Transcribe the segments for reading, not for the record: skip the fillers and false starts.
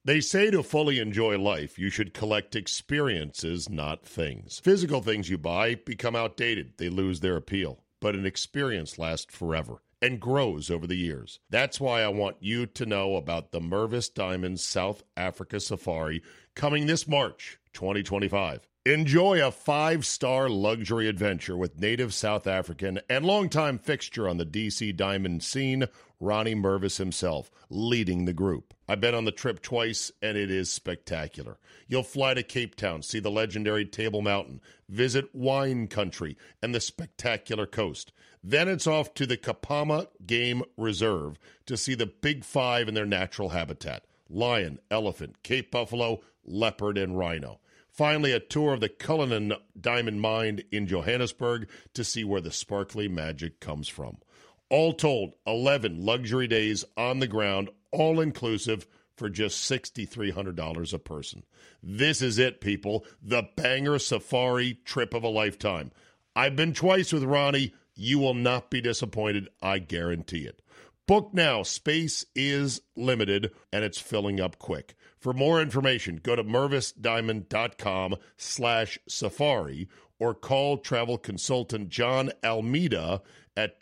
They say to fully enjoy life, you should collect experiences, not things. Physical things you buy become outdated. They lose their appeal. But an experience lasts forever and grows over the years. That's why I want you to know about the Mervis Diamonds South Africa Safari coming this March 2025. Enjoy a 5-star luxury adventure with native South African and longtime fixture on the DC Diamond scene, Ronnie Mervis himself, leading the group. I've been on the trip twice, and it is spectacular. You'll fly to Cape Town, see the legendary Table Mountain, visit wine country and the spectacular coast. Then it's off to the Kapama Game Reserve to see the Big Five in their natural habitat: lion, elephant, Cape buffalo, leopard, and rhino. Finally, a tour of the Cullinan Diamond Mine in Johannesburg to see where the sparkly magic comes from. All told, 11 luxury days on the ground, all-inclusive, for just $6,300 a person. This is it, people. The banger safari trip of a lifetime. I've been twice with Ronnie. You will not be disappointed. I guarantee it. Book now. Space is limited, and it's filling up quick. For more information, go to mervisdiamond.com/safari or call travel consultant John Almeida at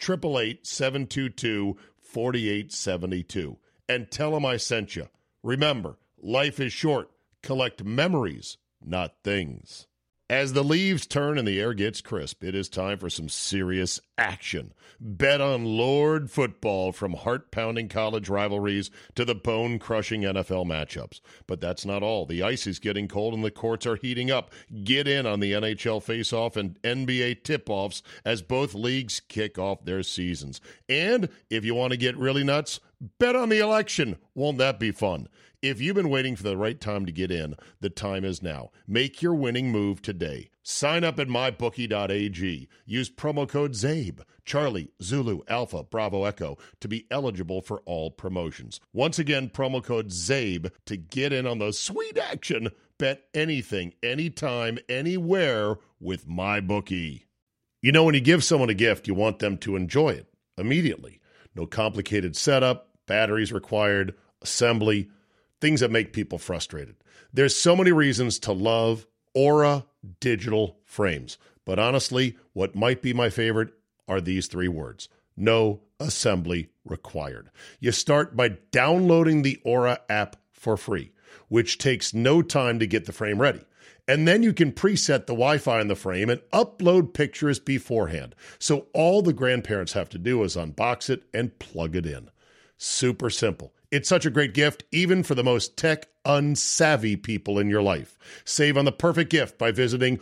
888-722-4872 and tell him I sent you. Remember, life is short. Collect memories, not things. As the leaves turn and the air gets crisp, it is time for some serious action. Bet on Lord football, from heart-pounding college rivalries to the bone-crushing NFL matchups. But that's not all. The ice is getting cold and the courts are heating up. Get in on the NHL face-off and NBA tip-offs as both leagues kick off their seasons. And if you want to get really nuts, bet on the election. Won't that be fun? If you've been waiting for the right time to get in, the time is now. Make your winning move today. Sign up at mybookie.ag. Use promo code ZABE, Charlie, Zulu, Alpha, Bravo, Echo, to be eligible for all promotions. Once again, promo code ZABE to get in on the sweet action. Bet anything, anytime, anywhere with MyBookie. You know, when you give someone a gift, you want them to enjoy it immediately. No complicated setup, batteries required, assembly, things that make people frustrated. There's so many reasons to love Aura digital frames. But honestly, what might be my favorite are these 3 words: no assembly required. You start by downloading the Aura app for free, which takes no time to get the frame ready. And then you can preset the Wi-Fi in the frame and upload pictures beforehand. So all the grandparents have to do is unbox it and plug it in. Super simple. It's such a great gift, even for the most tech-unsavvy people in your life. Save on the perfect gift by visiting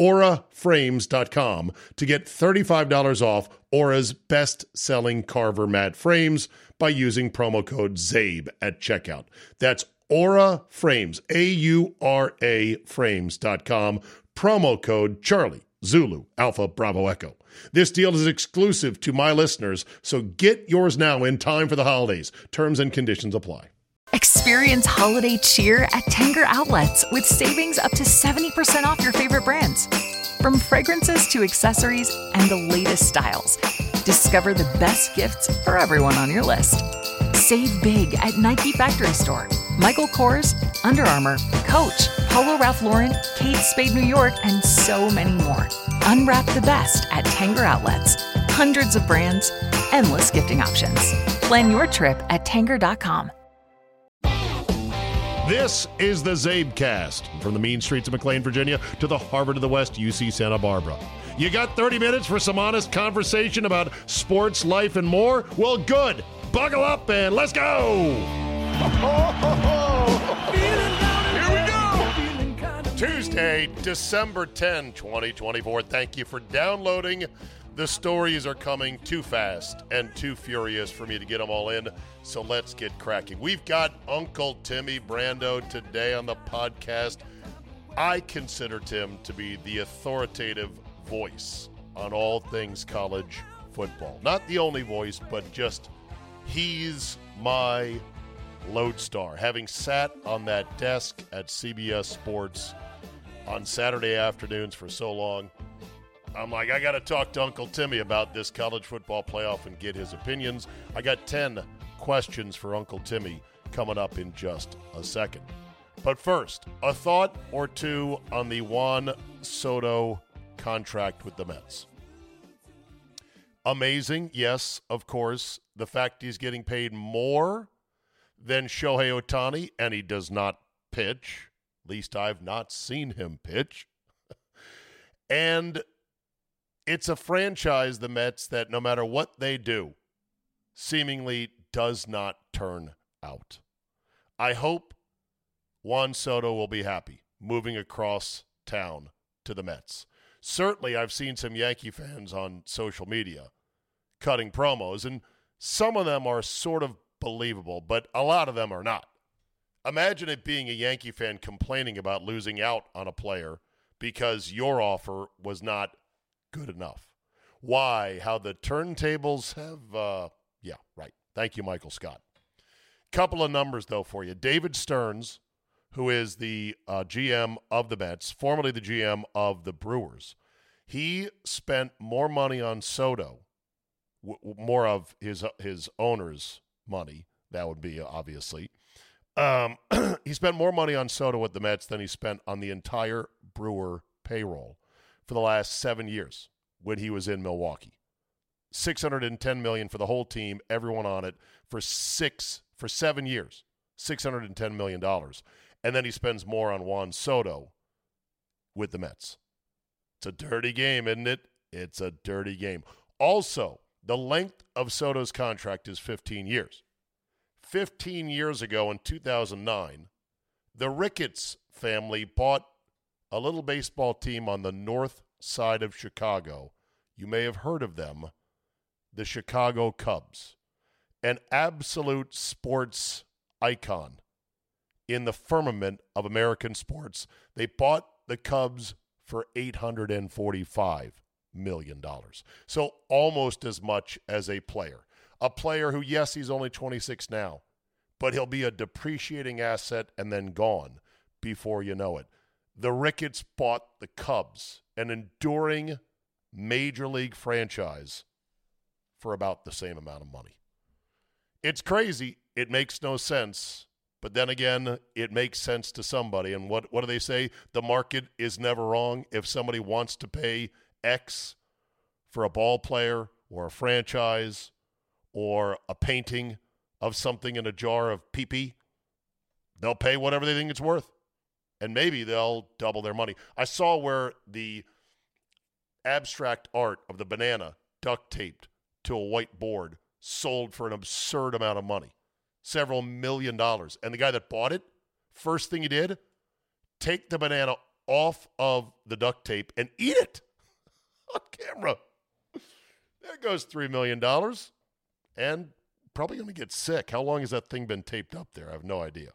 auraframes.com to get $35 off Aura's best-selling Carver matte frames by using promo code ZABE at checkout. That's Aura Frames, A-U-R-A frames.com, promo code Charlie, Zulu, Alpha, Bravo, Echo. This deal is exclusive to my listeners, so get yours now in time for the holidays. Terms and conditions apply. Experience holiday cheer at Tanger Outlets with savings up to 70% off your favorite brands. From fragrances to accessories and the latest styles, discover the best gifts for everyone on your list. Save big at Nike Factory Store, Michael Kors, Under Armour, Coach, Polo Ralph Lauren, Kate Spade New York, and so many more. Unwrap the best at Tanger Outlets. Hundreds of brands, endless gifting options. Plan your trip at Tanger.com. This is the Zabecast, from the mean streets of McLean, Virginia, to the Harvard of the West, UC Santa Barbara. You got 30 minutes for some honest conversation about sports, life, and more? Well, good. Buckle up and let's go. Here we go. Tuesday, December 10, 2024. Thank you for downloading. The stories are coming too fast and too furious for me to get them all in, so let's get cracking. We've got Uncle Timmy Brando today on the podcast. I consider Tim to be the authoritative voice on all things college football. Not the only voice, but just he's my lodestar. Having sat on that desk at CBS Sports on Saturday afternoons for so long, I'm like, I got to talk to Uncle Timmy about this college football playoff and get his opinions. I got 10 questions for Uncle Timmy coming up in just a second. But first, a thought or two on the Juan Soto contract with the Mets. Amazing, yes, of course, the fact he's getting paid more than Shohei Ohtani, and he does not pitch. At least I've not seen him pitch. And it's a franchise, the Mets, that no matter what they do, seemingly does not turn out. I hope Juan Soto will be happy moving across town to the Mets. Certainly, I've seen some Yankee fans on social media cutting promos, and some of them are sort of believable, but a lot of them are not. Imagine it being a Yankee fan complaining about losing out on a player because your offer was not good enough. Why? How the turntables have, yeah, right. Thank you, Michael Scott. Couple of numbers, though, for you. David Stearns, who is the GM of the Mets, formerly the GM of the Brewers, he spent more money on Soto, more of his owner's money, that would be obviously. He spent more money on Soto with the Mets than he spent on the entire Brewer payroll for the last 7 years when he was in Milwaukee. $610 million for the whole team, everyone on it, for 7 years. $610 million. And then he spends more on Juan Soto with the Mets. It's a dirty game, isn't it? It's a dirty game. Also, the length of Soto's contract is 15 years. 15 years ago in 2009, the Ricketts family bought a little baseball team on the north side of Chicago. You may have heard of them, the Chicago Cubs, an absolute sports icon in the firmament of American sports. They bought the Cubs for $845 million. So almost as much as a player. A player who, yes, he's only 26 now, but he'll be a depreciating asset and then gone before you know it. The Ricketts bought the Cubs, an enduring major league franchise, for about the same amount of money. It's crazy. It makes no sense. But then again, it makes sense to somebody. And what do they say? The market is never wrong. If somebody wants to pay X for a ball player or a franchise or a painting of something in a jar of pee-pee, they'll pay whatever they think it's worth. And maybe they'll double their money. I saw where the abstract art of the banana duct taped to a white board sold for an absurd amount of money, several $1 million. And the guy that bought it, first thing he did, take the banana off of the duct tape and eat it on camera. There goes $3 million. And probably going to get sick. How long has that thing been taped up there? I have no idea.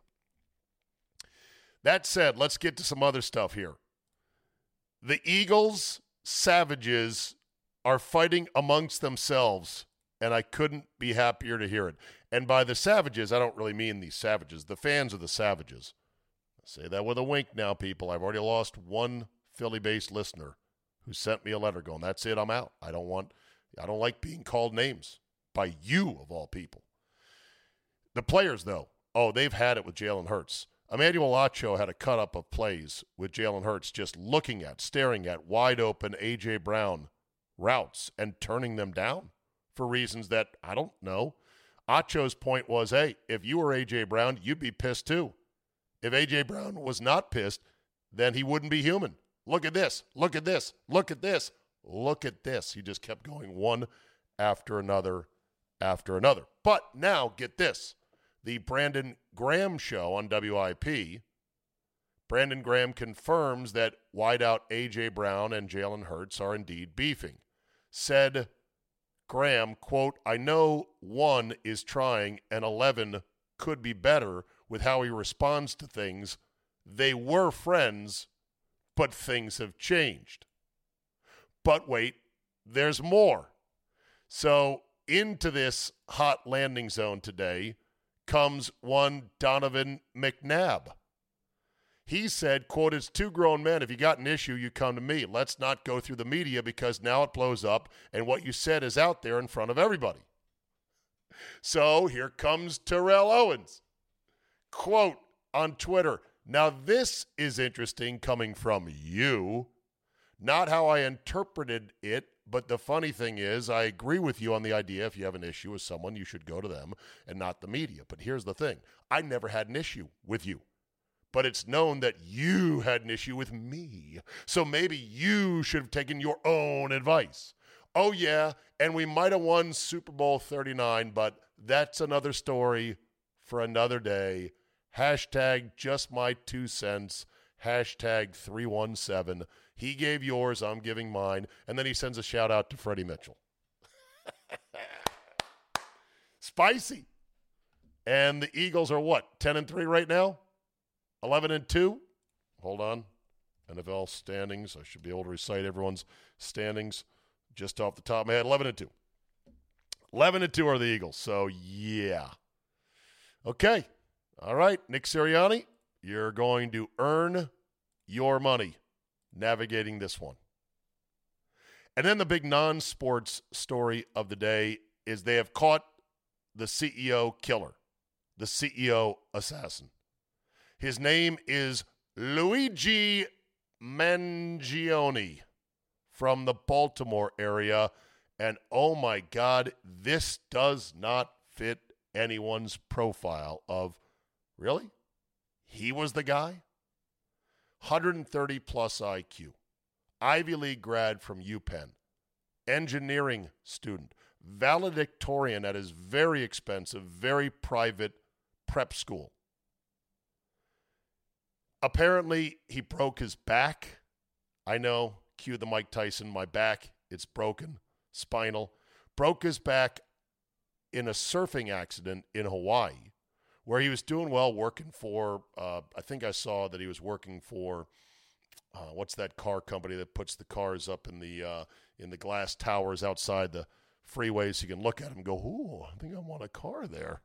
That said, let's get to some other stuff here. The Eagles Savages are fighting amongst themselves, and I couldn't be happier to hear it. And by the Savages, I don't really mean these Savages. The fans of the Savages. I say that with a wink now, people. I've already lost one Philly-based listener who sent me a letter going, that's it, I'm out. I don't like being called names by you, of all people. The players, though, they've had it with Jalen Hurts. Emmanuel Acho had a cut-up of plays with Jalen Hurts just staring at wide-open A.J. Brown routes and turning them down for reasons that I don't know. Acho's point was, hey, if you were A.J. Brown, you'd be pissed too. If A.J. Brown was not pissed, then he wouldn't be human. Look at this. Look at this. Look at this. Look at this. He just kept going one after another after another. But now, get this. The Brandon Graham show on WIP, Brandon Graham confirms that wideout A.J. Brown and Jalen Hurts are indeed beefing. Said Graham, quote, I know 1 is trying and 11 could be better with how he responds to things. They were friends, but things have changed. But wait, there's more. So into this hot landing zone today comes one Donovan McNabb. He said, quote, it's 2 grown men. If you got an issue, you come to me. Let's not go through the media because now it blows up and what you said is out there in front of everybody. So here comes Terrell Owens. Quote on Twitter. Now, this is interesting coming from you. Not how I interpreted it, but the funny thing is, I agree with you on the idea if you have an issue with someone, you should go to them and not the media. But here's the thing. I never had an issue with you. But it's known that you had an issue with me. So maybe you should have taken your own advice. Oh, yeah, and we might have won Super Bowl 39, but that's another story for another day. Hashtag just my 2 cents. Hashtag 317. He gave yours, I'm giving mine. And then he sends a shout out to Freddie Mitchell. Spicy. And the Eagles are what? 10-3 right now? 11-2? Hold on. NFL standings. I should be able to recite everyone's standings just off the top of my head. 11-2. 11-2 are the Eagles. So, yeah. Okay. All right. Nick Sirianni, you're going to earn your money navigating this one. And then the big non-sports story of the day is they have caught the CEO killer, the CEO assassin. His name is Luigi Mangione from the Baltimore area. And oh my God, this does not fit anyone's profile of, really? He was the guy? 130 plus IQ, Ivy League grad from UPenn, engineering student, valedictorian at his very expensive, very private prep school. Apparently, he broke his back. I know, cue the Mike Tyson, my back, it's broken, spinal. Broke his back in a surfing accident in Hawaii, where he was doing well working for, I think I saw that he was working for, what's that car company that puts the cars up in the glass towers outside the freeways so you can look at them and go, ooh, I think I want a car there.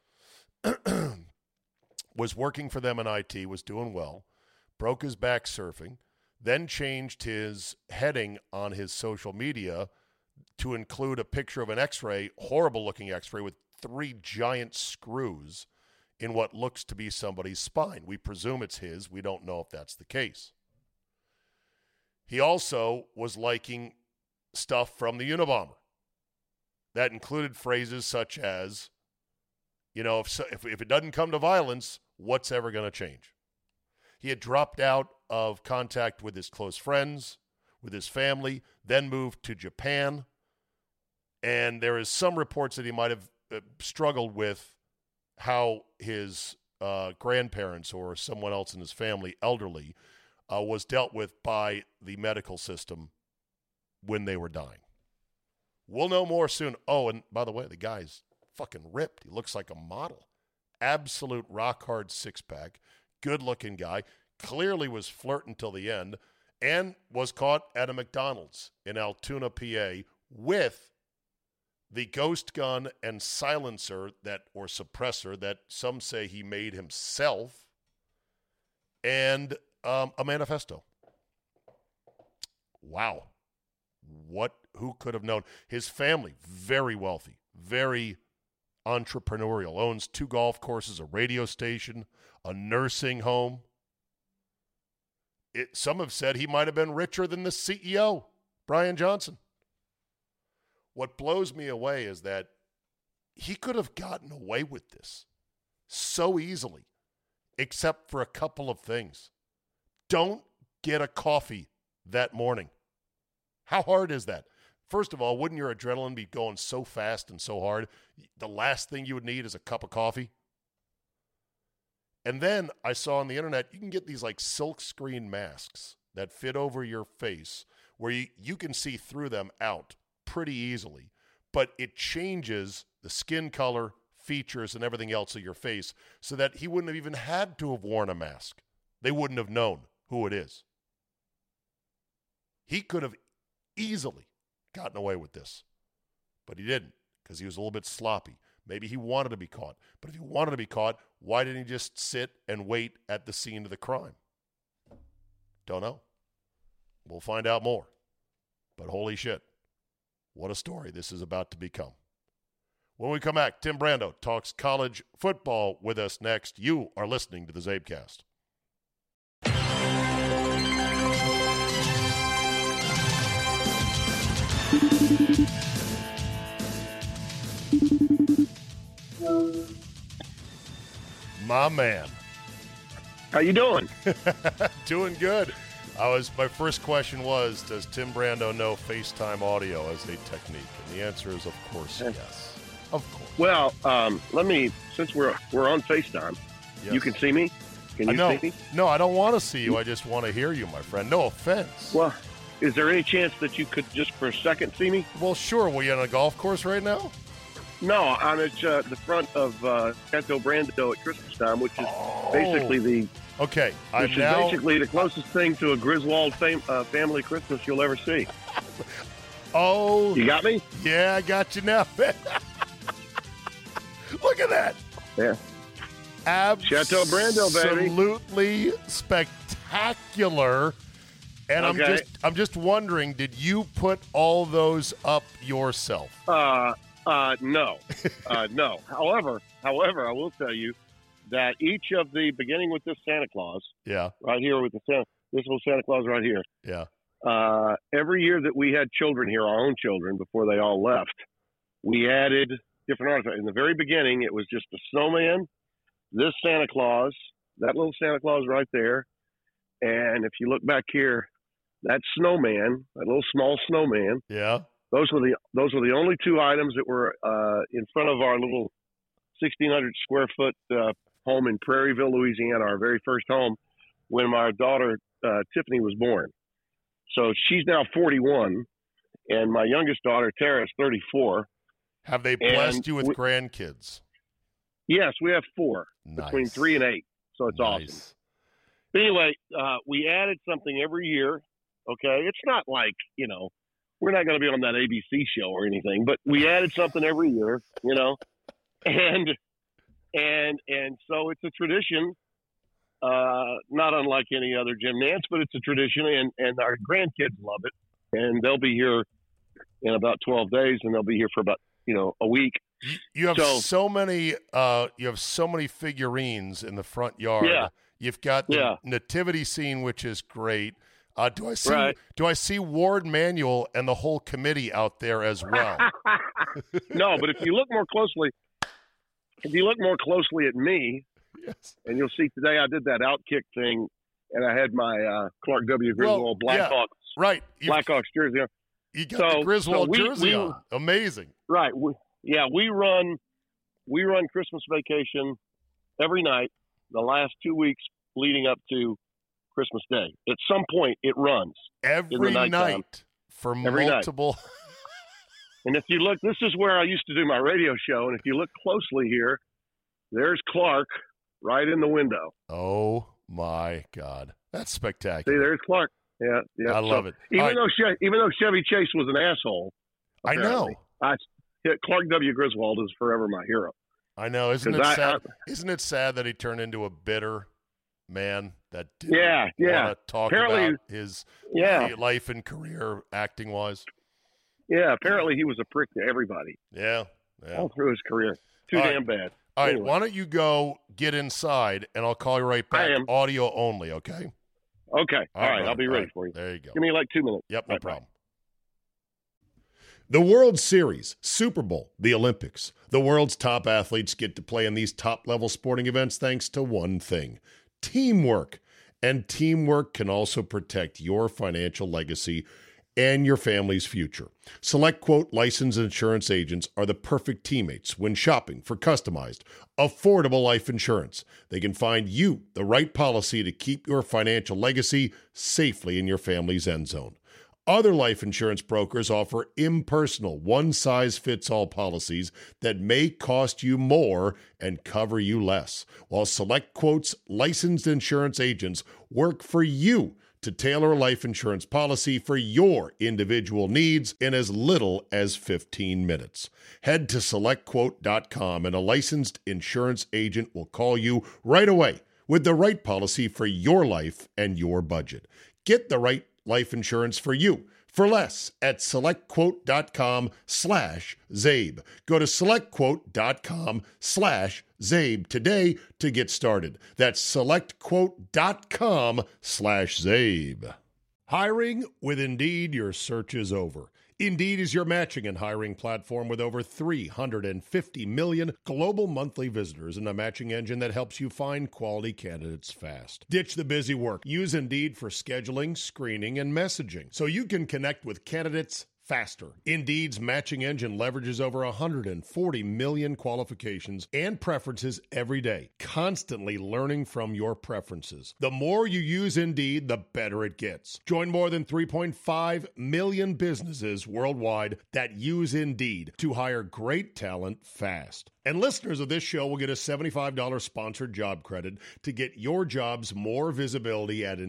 Was working for them in IT, was doing well, broke his back surfing, then changed his heading on his social media to include a picture of an x-ray, horrible-looking x-ray with 3 giant screws in what looks to be somebody's spine. We presume it's his. We don't know if that's the case. He also was liking stuff from the Unabomber. That included phrases such as, you know, if it doesn't come to violence, what's ever going to change? He had dropped out of contact with his close friends, with his family, then moved to Japan. And there is some reports that he might have struggled with how his grandparents or someone else in his family, elderly, was dealt with by the medical system when they were dying. We'll know more soon. Oh, and by the way, the guy's fucking ripped. He looks like a model. Absolute rock-hard six-pack. Good-looking guy. Clearly was flirting till the end and was caught at a McDonald's in Altoona, PA with the ghost gun and silencer or suppressor that some say he made himself, and a manifesto. Wow. Who could have known? His family, very wealthy, very entrepreneurial, owns 2 golf courses, a radio station, a nursing home. Some have said he might have been richer than the CEO, Brian Johnson. What blows me away is that he could have gotten away with this so easily, except for a couple of things. Don't get a coffee that morning. How hard is that? First of all, wouldn't your adrenaline be going so fast and so hard? The last thing you would need is a cup of coffee. And then I saw on the internet, you can get these like silk screen masks that fit over your face where you can see through them out pretty easily, but it changes the skin color, features, and everything else of your face so that he wouldn't have even had to have worn a mask. They wouldn't have known who it is. He could have easily gotten away with this, but he didn't because he was a little bit sloppy. Maybe he wanted to be caught, but if he wanted to be caught, why didn't he just sit and wait at the scene of the crime? Don't know. We'll find out more, but holy shit. What a story this is about to become. When we come back, Tim Brando talks college football with us next. You are listening to the Zabecast. My man. How you doing? Doing good. My first question was, does Tim Brando know FaceTime audio as a technique? And the answer is, of course, yes. Of course. Well, since we're on FaceTime, Yes. You can see me? Can you see me? No, I don't want to see you. I just want to hear you, my friend. No offense. Well, is there any chance that you could just for a second see me? Well, sure. Were you on a golf course right now? No, I'm at the front of Chateau Brando at Christmas time, which is basically the closest thing to a Griswold family Christmas you'll ever see. Oh. You got me? Yeah, I got you now. Look at that. Yeah. Chateau Brando, baby. Absolutely spectacular. And I'm just wondering, did you put all those up yourself? No. No. However, I will tell you that each of the, beginning with this Santa Claus, right here with this little Santa Claus right here, every year that we had children here, our own children, before they all left, we added different artifacts. In the very beginning, it was just a snowman, this Santa Claus, that little Santa Claus right there, and if you look back here, that snowman, that little small snowman, those were the only two items that were in front of our little 1,600 square foot home in Prairieville, Louisiana, our very first home, when my daughter Tiffany was born. So she's now 41, and my youngest daughter Tara is 34. Have they blessed you with grandkids? Yes, we have 4 Nice. between 3 and 8. So it's awesome. But anyway, we added something every year. Okay, it's not like we're not going to be on that ABC show or anything, but we added something every year, and so it's a tradition, not unlike any other Jim Nance, but it's a tradition, and our grandkids love it, and they'll be here in about 12 days, and they'll be here for about a week. You have so many figurines in the front yard. Yeah. You've got the nativity scene, which is great. Do I see Ward Manuel and the whole committee out there as well? No, but if you look more closely at me, and you'll see today I did that outkick thing, and I had my Clark W. Griswold Blackhawks jersey on. You got the Griswold jersey on. Amazing. Right. We run Christmas Vacation every night the last 2 weeks leading up to Christmas Day. At some point, it runs every night for multiple. And if you look, this is where I used to do my radio show. And if you look closely here, there's Clark right in the window. Oh my God, that's spectacular! See, there's Clark. Yeah. I love it. Even though Chevy Chase was an asshole, I know. Clark W. Griswold is forever my hero. I know. Isn't it sad? Isn't it sad that he turned into a bitter man that didn't want to talk about his life and career acting wise? Yeah, apparently he was a prick to everybody. Yeah. All through his career. Damn bad. All right, why don't you go get inside, and I'll call you right back. I am. Audio only, okay? Okay. All right, I'll be ready for you. There you go. Give me like 2 minutes. Yep, no problem. Bye. The World Series, Super Bowl, the Olympics. The world's top athletes get to play in these top-level sporting events thanks to one thing: teamwork. And teamwork can also protect your financial legacy and your family's future. SelectQuote licensed insurance agents are the perfect teammates when shopping for customized, affordable life insurance. They can find you the right policy to keep your financial legacy safely in your family's end zone. Other life insurance brokers offer impersonal, one-size-fits-all policies that may cost you more and cover you less, while SelectQuote's licensed insurance agents work for you to tailor a life insurance policy for your individual needs in as little as 15 minutes. Head to SelectQuote.com and a licensed insurance agent will call you right away with the right policy for your life and your budget. Get the right life insurance for you. for less at SelectQuote.com/Zabe. Go to SelectQuote.com/Zabe today to get started. That's SelectQuote.com/Zabe. Hiring with Indeed, your search is over. Indeed is your matching and hiring platform with over 350 million global monthly visitors and a matching engine that helps you find quality candidates fast. Ditch the busy work. Use Indeed for scheduling, screening, and messaging so you can connect with candidates faster. Indeed's matching engine leverages over 140 million qualifications and preferences every day, constantly learning from your preferences. The more you use Indeed, the better it gets. Join more than 3.5 million businesses worldwide that use Indeed to hire great talent fast. And listeners of this show will get a $75 sponsored job credit to get your jobs more visibility at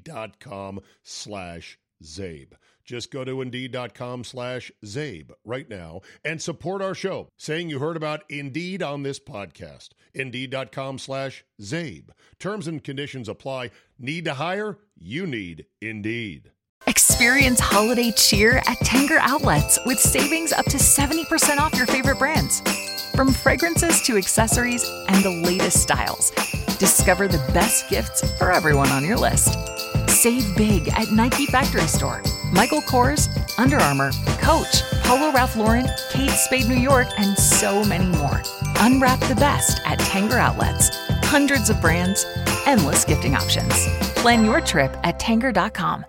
Indeed.com/Zabe. Just go to Indeed.com/Zabe right now and support our show, saying you heard about Indeed on this podcast. Indeed.com/Zabe. Terms and conditions apply. Need to hire? You need Indeed. Experience holiday cheer at Tanger Outlets with savings up to 70% off your favorite brands. From fragrances to accessories and the latest styles, discover the best gifts for everyone on your list. Save big at Nike Factory Store, Michael Kors, Under Armour, Coach, Polo Ralph Lauren, Kate Spade New York, and so many more. Unwrap the best at Tanger Outlets. Hundreds of brands, endless gifting options. Plan your trip at Tanger.com.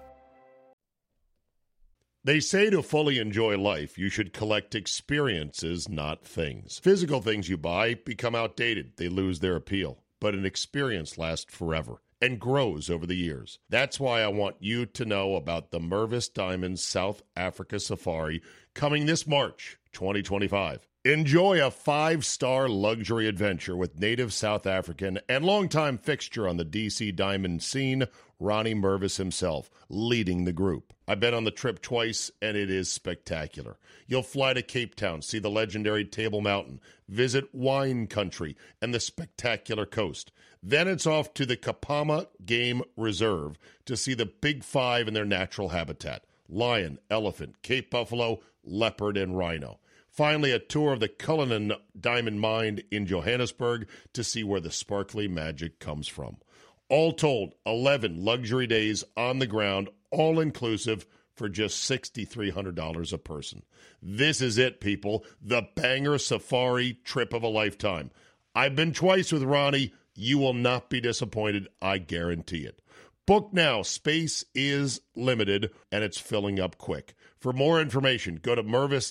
They say to fully enjoy life, you should collect experiences, not things. Physical things you buy become outdated. They lose their appeal. But an experience lasts forever and grows over the years. That's why I want you to know about the Mervis Diamonds South Africa Safari coming this March 2025. Enjoy a 5-star luxury adventure with native South African and longtime fixture on the DC Diamond scene, Ronnie Mervis himself, leading the group. I've been on the trip twice, and it is spectacular. You'll fly to Cape Town, see the legendary Table Mountain, visit wine country and the spectacular coast. Then it's off to the Kapama Game Reserve to see the Big Five in their natural habitat: lion, elephant, Cape buffalo, leopard, and rhino. Finally, a tour of the Cullinan Diamond Mine in Johannesburg to see where the sparkly magic comes from. All told, 11 luxury days on the ground, all-inclusive, for just $6,300 a person. This is it, people. The banger safari trip of a lifetime. I've been twice with Ronnie. You will not be disappointed. I guarantee it. Book now. Space is limited, and it's filling up quick. For more information, go to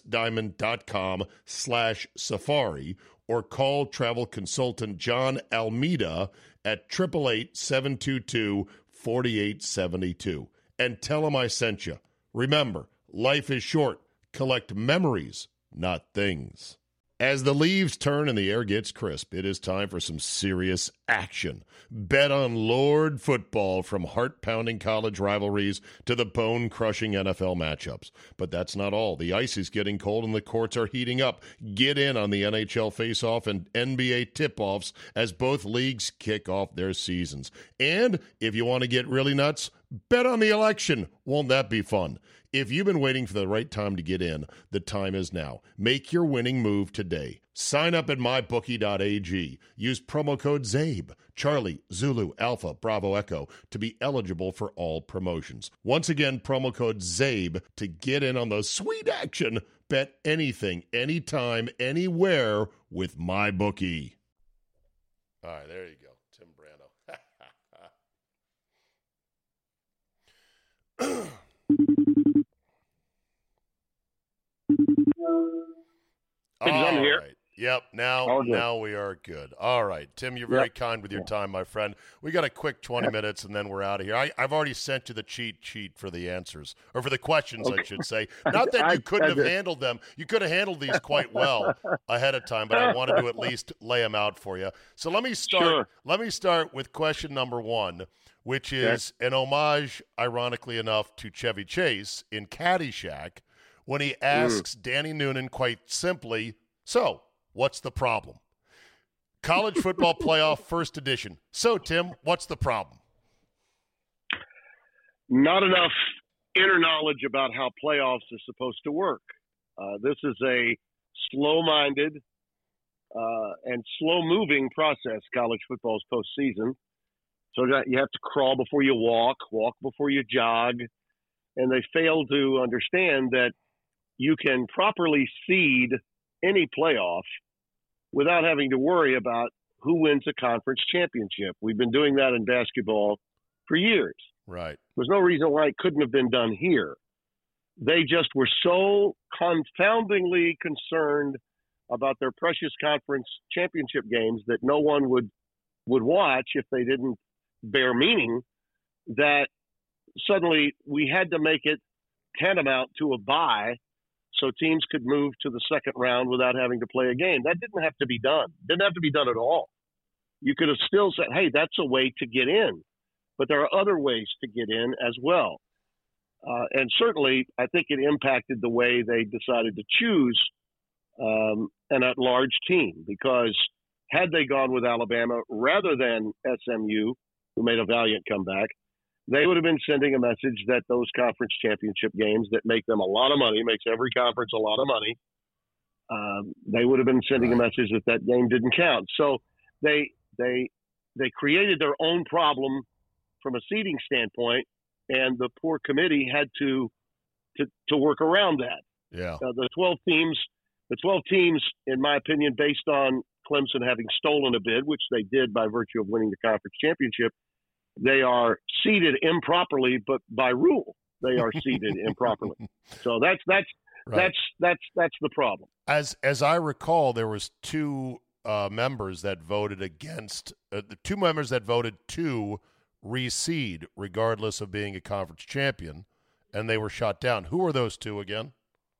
mervisdiamond.com/safari or call travel consultant John Almeida at 888-722-4872 and tell him I sent you. Remember, life is short. Collect memories, not things. As the leaves turn and the air gets crisp, it is time for some serious action. Bet on Lord football, from heart-pounding college rivalries to the bone-crushing NFL matchups. But that's not all. The ice is getting cold and the courts are heating up. Get in on the NHL face-off and NBA tip-offs as both leagues kick off their seasons. And if you want to get really nuts, bet on the election. Won't that be fun? If you've been waiting for the right time to get in, the time is now. Make your winning move today. Sign up at mybookie.ag. Use promo code ZABE, Charlie, Zulu, Alpha, Bravo, Echo, to be eligible for all promotions. Once again, promo code ZABE to get in on the sweet action. Bet anything, anytime, anywhere with MyBookie. All right, there you go. Tim Brando. I'm here. Right. Yep. Now we are good. All right, Tim, you're very kind with your time, my friend. We got a quick 20 minutes, and then we're out of here. I've already sent you the cheat sheet for the answers, or for the questions, okay. I should say. Not that you couldn't have handled them. You could have handled these quite well ahead of time, but I wanted to at least lay them out for you. So let me start. Sure. Let me start with question number 1, which is an homage, ironically enough, to Chevy Chase in Caddyshack, when he asks Danny Noonan quite simply, so, what's the problem? College Football Playoff First Edition. So, Tim, what's the problem? Not enough inner knowledge about how playoffs is supposed to work. This is a slow-minded and slow-moving process, college football's postseason. So you have to crawl before you walk before you jog. And they fail to understand that you can properly seed any playoff without having to worry about who wins a conference championship. We've been doing that in basketball for years. Right. There's no reason why it couldn't have been done here. They just were so confoundingly concerned about their precious conference championship games that no one would watch if they didn't bear meaning, that suddenly we had to make it tantamount to a bye so teams could move to the second round without having to play a game. That didn't have to be done. Didn't have to be done at all. You could have still said, hey, that's a way to get in. But there are other ways to get in as well. And certainly, I think it impacted the way they decided to choose an at-large team, because had they gone with Alabama rather than SMU, who made a valiant comeback, they would have been sending a message that those conference championship games that make them a lot of money, makes every conference a lot of money, they would have been sending a message that game didn't count. So they created their own problem from a seeding standpoint, and the poor committee had to work around that. Yeah. The 12 teams, in my opinion, based on Clemson having stolen a bid, which they did by virtue of winning the conference championship, they are seeded improperly, but by rule, they are seeded improperly. So that's the problem. As I recall, there was two members that voted against the two members that voted to reseed, regardless of being a conference champion, and they were shot down. Who are those two again?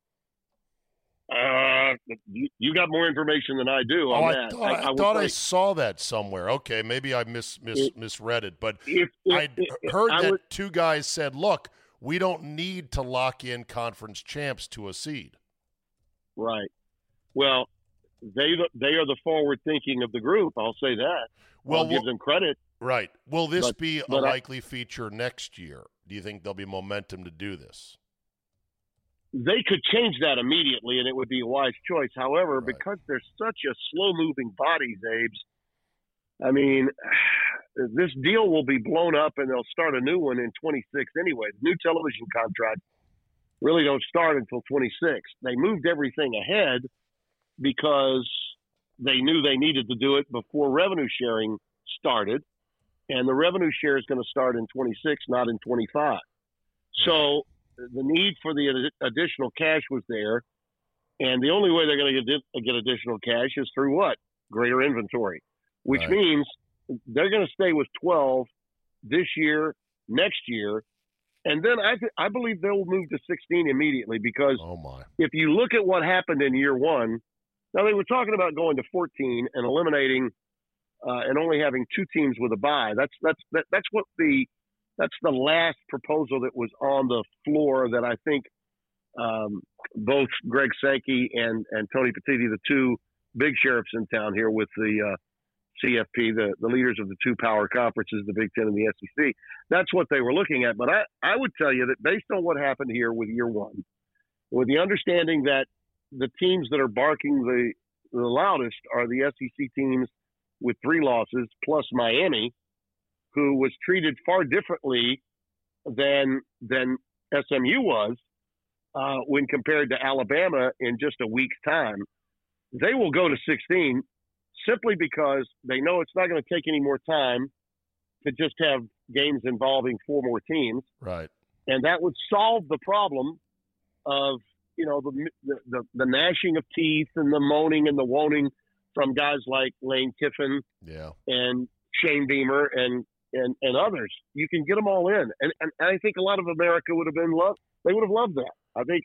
You got more information than I do on that. I thought I saw that somewhere. Okay, maybe I misread it. But I heard that two guys said, look, we don't need to lock in conference champs to a seed. Right. Well, they are the forward thinking of the group. I'll say that. I'll give them credit. Right. Will this be a likely feature next year? Do you think there'll be momentum to do this? They could change that immediately, and it would be a wise choice. However, because they're such a slow-moving body, Zabes, I mean, this deal will be blown up, and they'll start a new one in 26 anyway. The new television contract really don't start until 26. They moved everything ahead because they knew they needed to do it before revenue sharing started, and the revenue share is going to start in 26, not in 25. So the need for the additional cash was there, and the only way they're going to get additional cash is through what? Greater inventory, which means they're going to stay with 12 this year, next year, and then I believe they'll move to 16 immediately, because if you look at what happened in year one, now they were talking about going to 14 and eliminating and only having two teams with a bye. That's the last proposal that was on the floor that I think both Greg Sankey and Tony Petitti, the two big sheriffs in town here with the CFP, the leaders of the two power conferences, the Big Ten and the SEC, that's what they were looking at. But I would tell you that based on what happened here with year one, with the understanding that the teams that are barking the loudest are the SEC teams with 3 losses plus Miami, who was treated far differently than SMU was when compared to Alabama in just a week's time. They will go to 16 simply because they know it's not going to take any more time to just have games involving 4 more teams. Right. And that would solve the problem of, the gnashing of teeth and the moaning and the woning from guys like Lane Kiffin and Shane Beamer and others. You can get them all in. And I think a lot of America would have they would have loved that. I think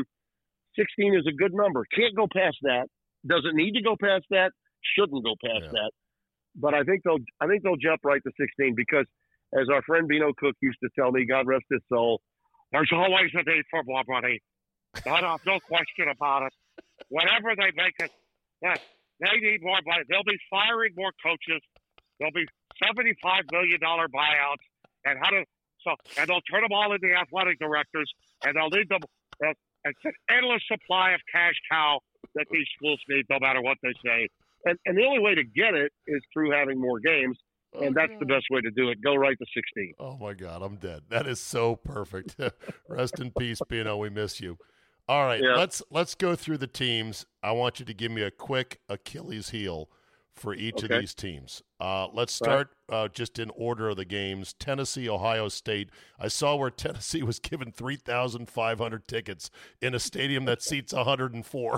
16 is a good number. Can't go past that. Doesn't need to go past that. Shouldn't go past that. But I think they'll jump right to 16 because, as our friend Bino Cook used to tell me, God rest his soul, there's always a need for more money. No question about it. Whatever they make it, they need more money. They'll be firing more coaches. There'll be $75 million buyouts. And how do and they'll turn them all into the athletic directors, and they'll need them. It's an endless supply of cash cow that these schools need, no matter what they say. And the only way to get it is through having more games, and that's the best way to do it. Go right to 16. Oh, my God, I'm dead. That is so perfect. Rest in peace, Pino. We miss you. All right, let's go through the teams. I want you to give me a quick Achilles heel for each of these teams. Let's start just in order of the games. Tennessee, Ohio State. I saw where Tennessee was given 3,500 tickets in a stadium that seats 104.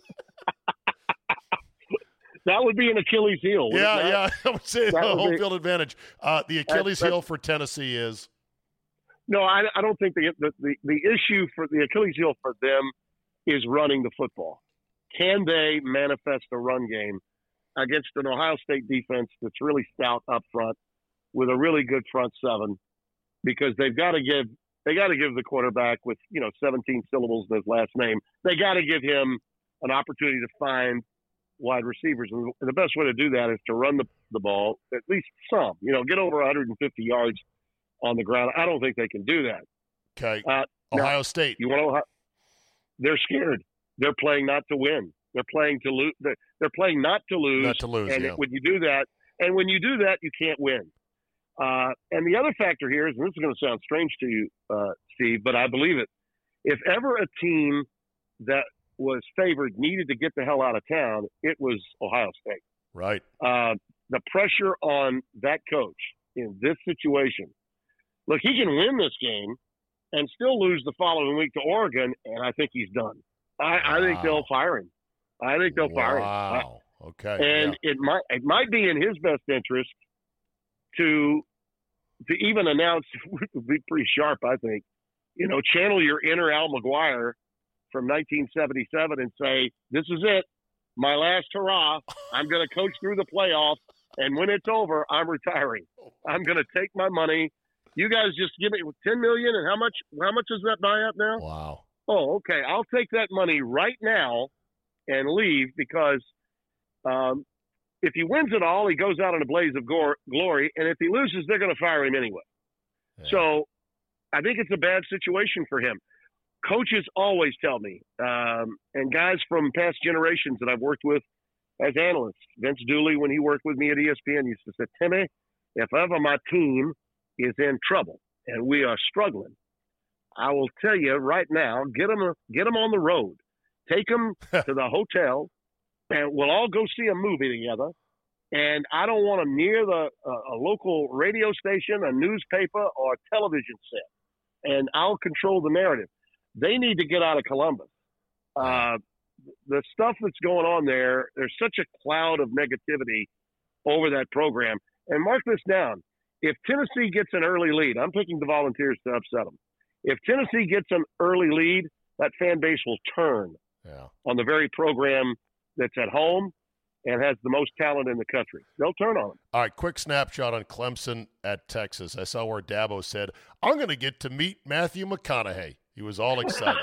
That would be an Achilles heel. Yeah. I would say the home field advantage. The Achilles heel for Tennessee is? No, I don't think the issue for the Achilles heel for them is running the football. Can they manifest a run game against an Ohio State defense that's really stout up front with a really good front seven? Because they got to give the quarterback with 17 syllables in his last name. They got to give him an opportunity to find wide receivers, and the best way to do that is to run the ball at least some. Get over 150 yards on the ground. I don't think they can do that. Okay. Ohio State. You want to? They're scared. They're playing not to win. They're playing to lose. They're playing not to lose. Not to lose. And when you do that, you can't win. And the other factor here is, and this is going to sound strange to you, Steve, but I believe it. If ever a team that was favored needed to get the hell out of town, it was Ohio State. Right. The pressure on that coach in this situation. Look, he can win this game and still lose the following week to Oregon, and I think he's done. I think they'll fire him. I think they'll fire him. Wow. Okay. And it might be in his best interest to even announce, would be pretty sharp, I think, channel your inner Al McGuire from 1977 and say, this is it, my last hurrah. I'm going to coach through the playoffs, and when it's over, I'm retiring. I'm going to take my money. You guys just give me $10 million, and how much is that buyout now? Wow. Oh, okay. I'll take that money right now and leave, because if he wins it all, he goes out in a blaze of glory, and if he loses, they're going to fire him anyway. Yeah. So I think it's a bad situation for him. Coaches always tell me, and guys from past generations that I've worked with as analysts, Vince Dooley, when he worked with me at ESPN, used to say, Timmy, if ever my team is in trouble and we are struggling, I will tell you right now, get them on the road. Take them to the hotel, and we'll all go see a movie together. And I don't want them near a local radio station, a newspaper, or a television set. And I'll control the narrative. They need to get out of Columbus. The stuff that's going on there's such a cloud of negativity over that program. And mark this down. If Tennessee gets an early lead, I'm picking the Volunteers to upset them. If Tennessee gets an early lead, that fan base will turn on the very program that's at home and has the most talent in the country. They'll turn on them. All right, quick snapshot on Clemson at Texas. I saw where Dabo said, I'm going to get to meet Matthew McConaughey. He was all excited.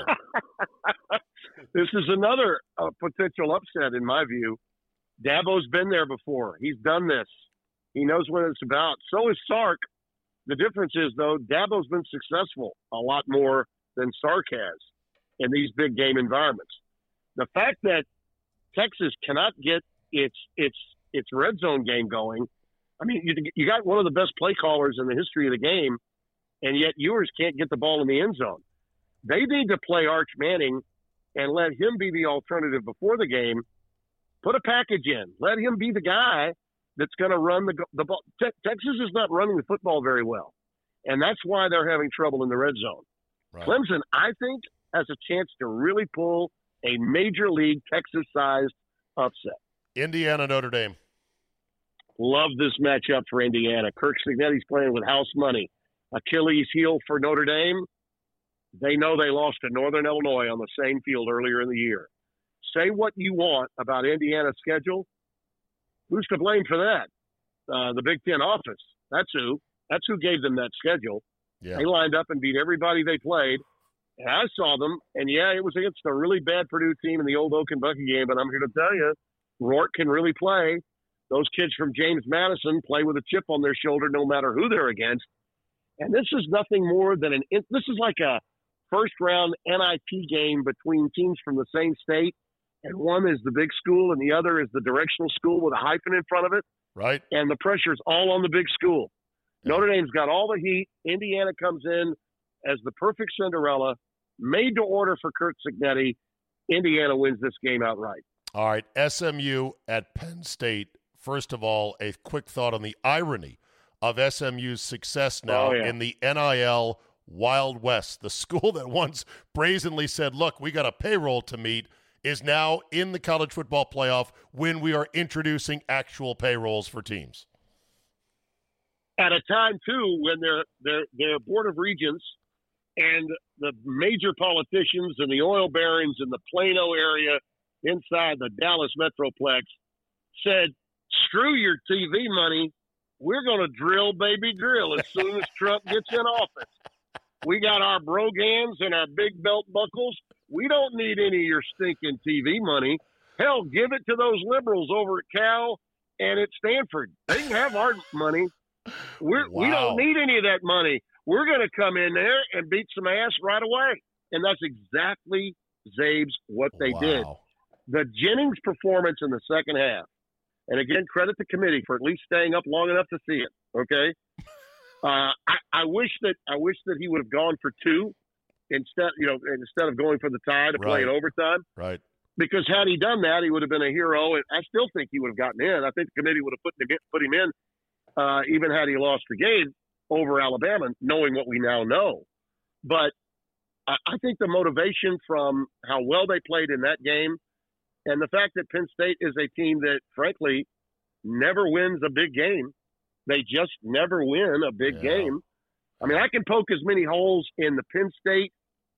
This is another potential upset in my view. Dabo's been there before. He's done this. He knows what it's about. So is Sark. The difference is, though, Dabo's been successful a lot more than Sark has in these big game environments. The fact that Texas cannot get its red zone game going, I mean, you got one of the best play callers in the history of the game, and yet Ewers can't get the ball in the end zone. They need to play Arch Manning and let him be the alternative before the game. Put a package in. Let him be the guy that's going to run the ball. Texas is not running the football very well, and that's why they're having trouble in the red zone. Right. Clemson, I think, has a chance to really pull a major league Texas-sized upset. Indiana, Notre Dame. Love this matchup for Indiana. Kirk Cignetti's playing with house money. Achilles heel for Notre Dame. They know they lost to Northern Illinois on the same field earlier in the year. Say what you want about Indiana's schedule. Who's to blame for that? The Big Ten office. That's who gave them that schedule. Yeah. They lined up and beat everybody they played. And I saw them, and it was against a really bad Purdue team in the old Oak and Bucky game, but I'm here to tell you, Rourke can really play. Those kids from James Madison play with a chip on their shoulder no matter who they're against. And this is nothing more than this is like a first-round NIT game between teams from the same state, and one is the big school and the other is the directional school with a hyphen in front of it. Right. And the pressure's all on the big school. Yeah. Notre Dame's got all the heat. Indiana comes in as the perfect Cinderella, made to order for Curt Cignetti. Indiana wins this game outright. All right, SMU at Penn State. First of all, a quick thought on the irony of SMU's success now in the NIL Wild West. The school that once brazenly said, look, we got a payroll to meet, is now in the college football playoff when we are introducing actual payrolls for teams. At a time, too, when their Board of Regents and the major politicians and the oil barons in the Plano area inside the Dallas Metroplex said, screw your TV money. We're going to drill, baby, drill as soon as Trump gets in office. We got our brogans and our big belt buckles. We don't need any of your stinking TV money. Hell, give it to those liberals over at Cal and at Stanford. They can have our money. We don't need any of that money. We're going to come in there and beat some ass right away. And that's exactly, Zabes, what they did. The Jennings performance in the second half, and again, credit the committee for at least staying up long enough to see it, okay? I wish that he would have gone for two instead of going for the tie to play in overtime. Right. Because had he done that, he would have been a hero, and I still think he would have gotten in. I think the committee would have put him in even had he lost the game over Alabama, knowing what we now know. But I think the motivation from how well they played in that game and the fact that Penn State is a team that, frankly, never wins a big game. They just never win a big game. I mean, I can poke as many holes in the Penn State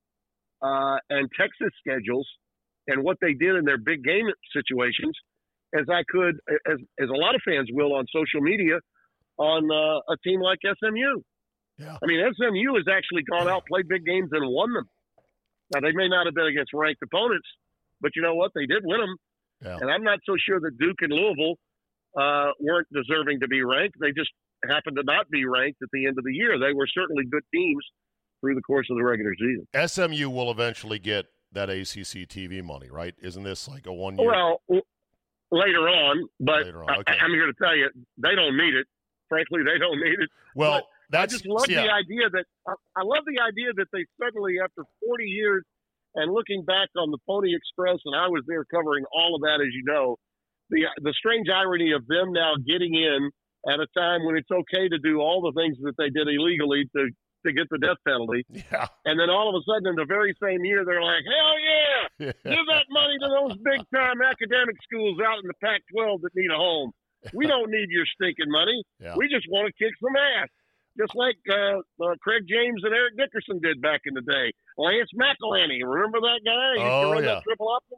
and Texas schedules and what they did in their big game situations as I could, as a lot of fans will on social media, on a team like SMU. Yeah. I mean, SMU has actually gone out, played big games, and won them. Now, they may not have been against ranked opponents, but you know what? They did win them. Yeah. And I'm not so sure that Duke and Louisville weren't deserving to be ranked. They just happened to not be ranked at the end of the year. They were certainly good teams through the course of the regular season. SMU will eventually get that ACC TV money, right? Isn't this like a 1 year? Well, later on, but Okay. I'm here to tell you, they don't need it. Frankly, they don't need it. Well, I just love the idea that I love the idea that they suddenly, after 40 years, and looking back on the Pony Express, and I was there covering all of that, as you know, the strange irony of them now getting in at a time when it's okay to do all the things that they did illegally to get the death penalty. Yeah. And then all of a sudden, in the very same year, they're like, hell yeah, give that money to those big-time academic schools out in the Pac-12 that need a home. We don't need your stinking money. Yeah. We just want to kick some ass. Just like Craig James and Eric Dickerson did back in the day. Lance McElhenney, remember that guy? He used to run that triple option?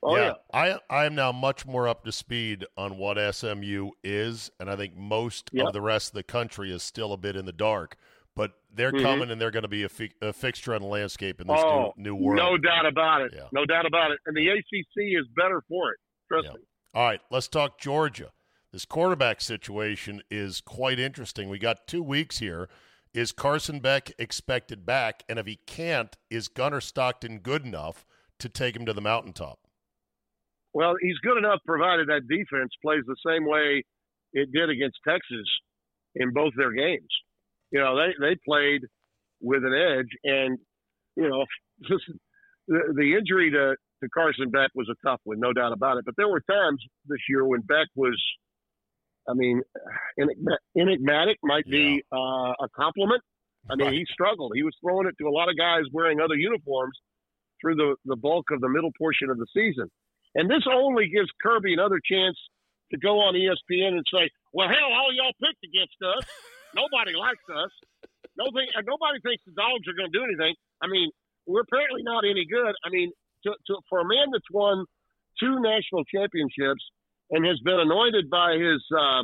I am now much more up to speed on what SMU is, and I think most of the rest of the country is still a bit in the dark. But they're coming, and they're going to be a fixture on the landscape in this new world. No doubt about it. Yeah. No doubt about it. And the ACC is better for it. Trust me. All right, let's talk Georgia. This quarterback situation is quite interesting. We got 2 weeks here. Is Carson Beck expected back? And if he can't, is Gunnar Stockton good enough to take him to the mountaintop? Well, he's good enough provided that defense plays the same way it did against Texas in both their games. You know, they played with an edge. And, you know, the injury to Carson Beck was a tough one, no doubt about it. But there were times this year when Beck was, I mean, enigmatic might be a compliment. I mean, he struggled. He was throwing it to a lot of guys wearing other uniforms through the bulk of the middle portion of the season. And this only gives Kirby another chance to go on ESPN and say, well, hell, all y'all picked against us. Nobody likes us. Nobody thinks the Dogs are going to do anything. I mean, we're apparently not any good. I mean, for a man that's won 2 national championships and has been anointed by his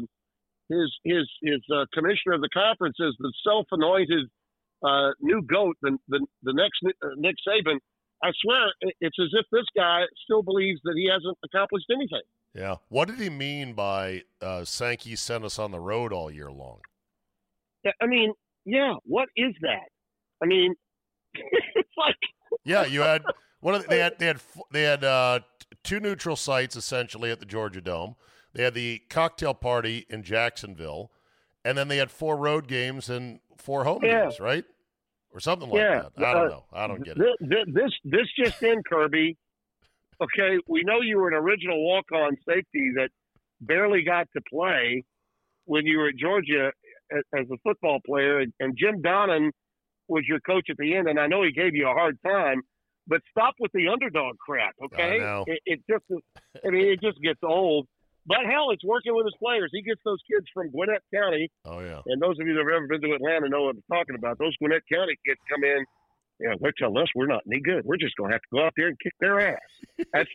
commissioner of the conference as the self-anointed new GOAT, the next Nick Saban, I swear it's as if this guy still believes that he hasn't accomplished anything. Yeah. What did he mean by Sankey sent us on the road all year long? I mean, Yeah, what is that? I mean, it's like you had they had two neutral sites essentially at the Georgia Dome. They had the cocktail party in Jacksonville, and then they had 4 road games and 4 home games, right? Or something like that. I don't know. I don't get it. This just in, Kirby. Okay, we know you were an original walk-on safety that barely got to play when you were at Georgia as a football player, and Jim Donnan was your coach at the end, and I know he gave you a hard time, but stop with the underdog crap, okay? It just gets old. But, hell, it's working with his players. He gets those kids from Gwinnett County. Oh, yeah. And those of you that have ever been to Atlanta know what I'm talking about. Those Gwinnett County kids come in, they're telling us we're not any good. We're just going to have to go out there and kick their ass. That's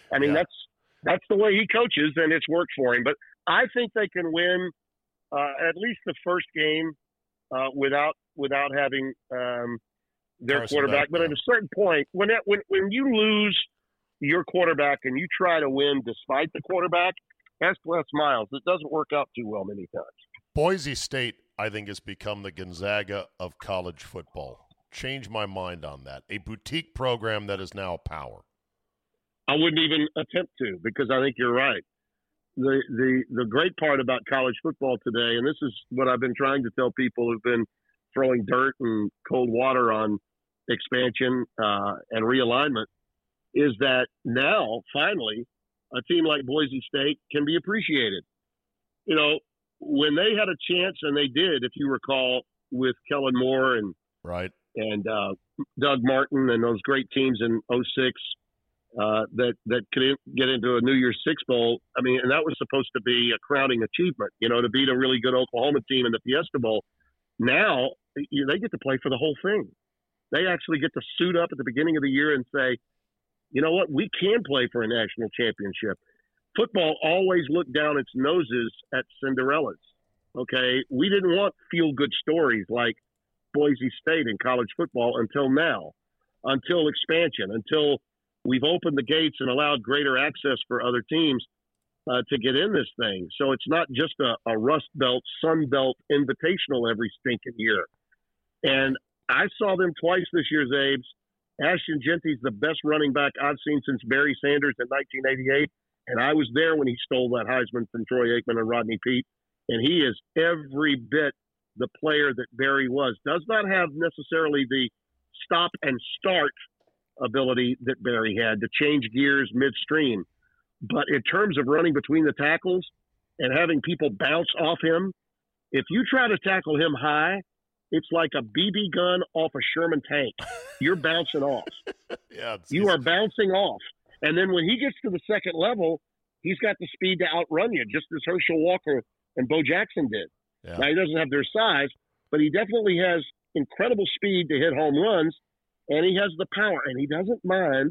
the way he coaches, and it's worked for him. But I think they can win at least the first game without having their Carson quarterback. back, But at a certain point, when you lose your quarterback and you try to win despite the quarterback, that's Les Miles. It doesn't work out too well many times. Boise State, I think, has become the Gonzaga of college football. Change my mind on that. A boutique program that is now a power. I wouldn't even attempt to, because I think you're right. The great part about college football today, and this is what I've been trying to tell people who've been throwing dirt and cold water on expansion and realignment, is that now, finally, a team like Boise State can be appreciated. When they had a chance, and they did, if you recall, with Kellen Moore and Doug Martin and those great teams in 2006 that could get into a New Year's Six Bowl. I mean, and that was supposed to be a crowning achievement, to beat a really good Oklahoma team in the Fiesta Bowl. Now they get to play for the whole thing. They actually get to suit up at the beginning of the year and say, you know what, we can play for a national championship. Football always looked down its noses at Cinderellas. Okay, we didn't want feel-good stories like Boise State in college football until now, until expansion, until we've opened the gates and allowed greater access for other teams to get in this thing. So it's not just a Rust Belt, Sun Belt invitational every stinking year. And I saw them twice this year, Zabes. Ashton Genty's the best running back I've seen since Barry Sanders in 1988. And I was there when he stole that Heisman from Troy Aikman and Rodney Peete. And he is every bit the player that Barry was. Does not have necessarily the stop and start ability that Barry had to change gears midstream. But in terms of running between the tackles and having people bounce off him, if you try to tackle him high, it's like a BB gun off a Sherman tank. You're bouncing off. You are bouncing off. And then when he gets to the second level, he's got the speed to outrun you, just as Herschel Walker and Bo Jackson did. Yeah. Now, he doesn't have their size, but he definitely has incredible speed to hit home runs, and he has the power. And he doesn't mind,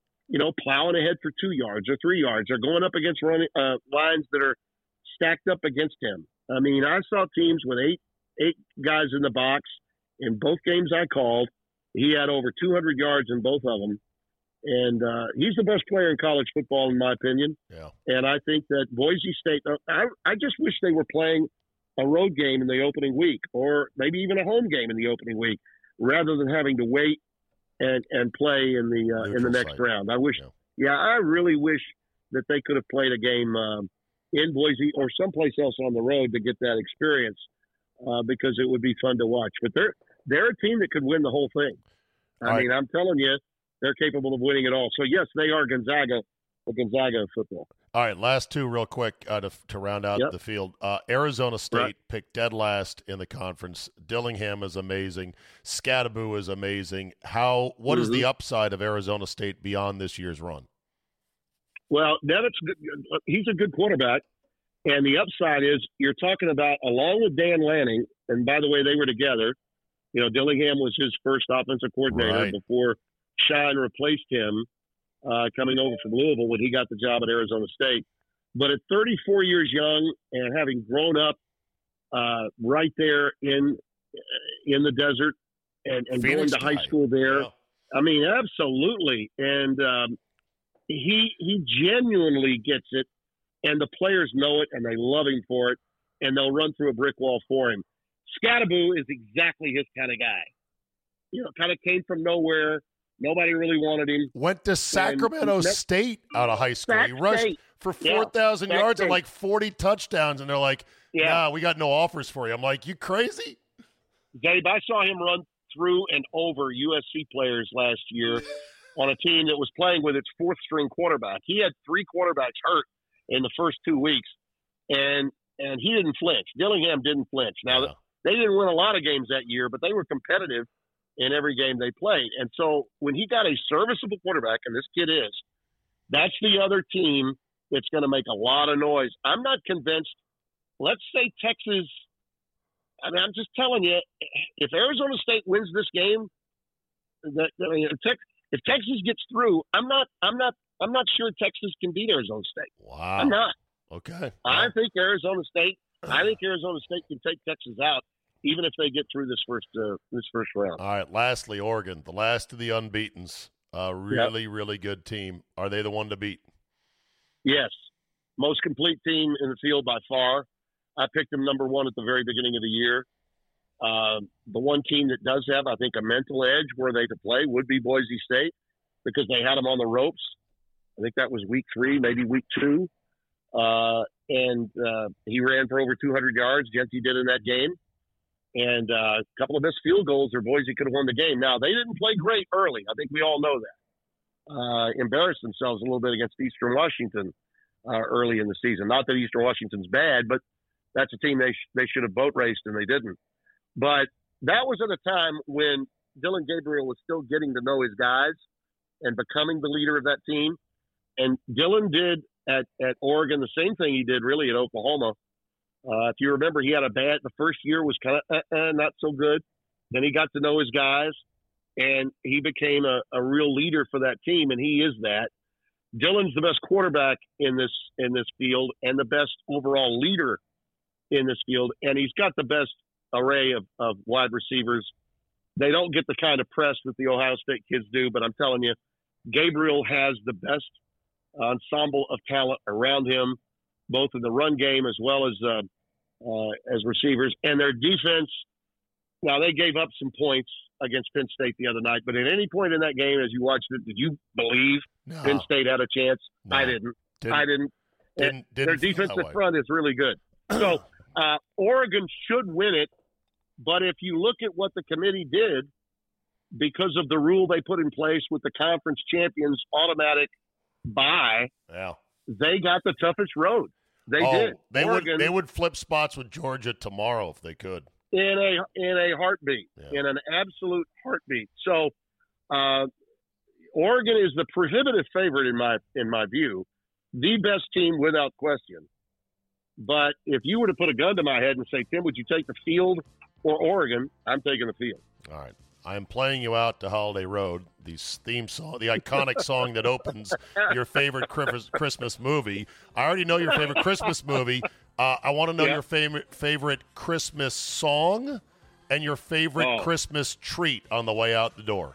plowing ahead for 2 yards or 3 yards or going up against lines that are stacked up against him. I mean, I saw teams with eight guys in the box in both games I called. He had over 200 yards in both of them. And he's the best player in college football, in my opinion. Yeah. And I think that Boise State, I just wish they were playing a road game in the opening week, or maybe even a home game in the opening week, rather than having to wait and play in the next round. I wish, I really wish that they could have played a game in Boise or someplace else on the road to get that experience, because it would be fun to watch. But they're a team that could win the whole thing. I mean, I'm telling you, they're capable of winning it all. So, yes, they are Gonzaga of football. All right, last two real quick to round out the field. Arizona State picked dead last in the conference. Dillingham is amazing. Scadaboo is amazing. What is the upside of Arizona State beyond this year's run? Well, he's a good quarterback, and the upside is you're talking about, along with Dan Lanning, and by the way, they were together. Dillingham was his first offensive coordinator before Shine replaced him coming over from Louisville when he got the job at Arizona State. But at 34 years young and having grown up right there in the desert and going to high school there, I mean, absolutely. And he genuinely gets it, and the players know it, and they love him for it, and they'll run through a brick wall for him. Scatterbo is exactly his kind of guy. Kind of came from nowhere. Nobody really wanted him. Went to Sacramento State out of high school. He rushed for 4,000 yards and like 40 touchdowns, and they're like, nah, we got no offers for you. I'm like, you crazy? Gabe, I saw him run through and over USC players last year on a team that was playing with its fourth-string quarterback. He had 3 quarterbacks hurt in the first 2 weeks, and he didn't flinch. Dillingham didn't flinch. Now, they didn't win a lot of games that year, but they were competitive in every game they played. And so when he got a serviceable quarterback, and this kid is, that's the other team that's going to make a lot of noise. I'm not convinced. Let's say Texas – I mean, I'm just telling you, if Arizona State wins this game, if Texas gets through, I'm not sure Texas can beat Arizona State. Wow. I'm not. Okay. I think Arizona State can take Texas out, even if they get through this first round. All right. Lastly, Oregon, the last of the unbeatens, really good team. Are they the one to beat? Yes, most complete team in the field by far. I picked them number 1 at the very beginning of the year. The one team that does have, I think, a mental edge where they could play would be Boise State, because they had them on the ropes. I think that was week 3, maybe week 2. And he ran for over 200 yards. Genty did in that game. And a couple of missed field goals, or Boise could have won the game. Now, they didn't play great early. I think we all know that. Embarrassed themselves a little bit against Eastern Washington early in the season. Not that Eastern Washington's bad, but that's a team they should have boat raced, and they didn't. But that was at a time when Dillon Gabriel was still getting to know his guys and becoming the leader of that team. And Dillon did at Oregon the same thing he did really at Oklahoma. If you remember, he had the first year was kind of not so good. Then he got to know his guys, and he became a real leader for that team, and he is that. Dillon's the best quarterback in this field and the best overall leader in this field, and he's got the best array of wide receivers. They don't get the kind of press that the Ohio State kids do, but I'm telling you, Gabriel has the best ensemble of talent around him, both in the run game as well as receivers. And their defense, now they gave up some points against Penn State the other night, but at any point in that game, as you watched it, did you believe Penn State had a chance? No, I didn't. Their defensive front is really good. So Oregon should win it, but if you look at what the committee did, because of the rule they put in place with the conference champions automatic bye, they got the toughest road. They did. They would flip spots with Georgia tomorrow if they could. In a heartbeat, in an absolute heartbeat. So Oregon is the prohibitive favorite in my view, the best team without question. But if you were to put a gun to my head and say, Tim, would you take the field or Oregon? I'm taking the field. All right. I am playing you out to Holiday Road, the theme song, the iconic song that opens your favorite Christmas movie. I already know your favorite Christmas movie. I want to know your favorite Christmas song and your favorite Christmas treat on the way out the door.